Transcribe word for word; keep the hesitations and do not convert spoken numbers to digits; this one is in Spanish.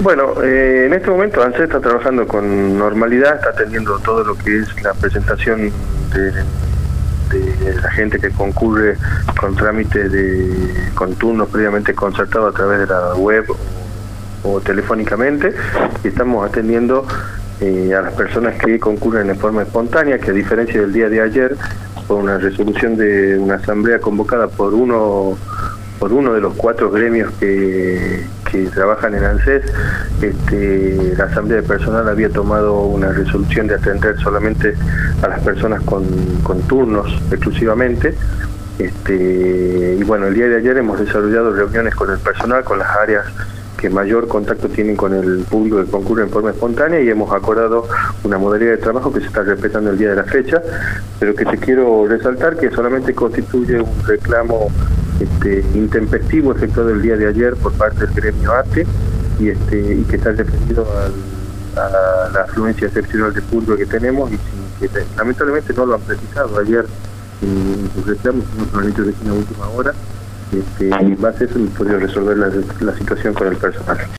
Bueno, eh, en este momento ANSES está trabajando con normalidad, está atendiendo todo lo que es la presentación de, de la gente que concurre con trámites de con turnos previamente concertados a través de la web o, o telefónicamente, y estamos atendiendo eh, a las personas que concurren en forma espontánea, que a diferencia del día de ayer, por una resolución de una asamblea convocada por uno por uno de los cuatro gremios que, que trabajan en ANSES, este, la asamblea de personal había tomado una resolución de atender solamente a las personas con, con turnos exclusivamente. Este, y bueno, el día de ayer hemos desarrollado reuniones con el personal, con las áreas que mayor contacto tienen con el público que concurre en forma espontánea, y hemos acordado una modalidad de trabajo que se está respetando el día de la fecha, pero que te quiero resaltar que solamente constituye un reclamo este, intempestivo efectuado el día de ayer por parte del gremio A T E y, este, y que está referido al, a la afluencia excepcional de público que tenemos, y sin que lamentablemente no lo han precisado ayer en sus reclamos, hemos hecho de una última hora. Este, y en base a eso hemos podido resolver la, la situación con el personal.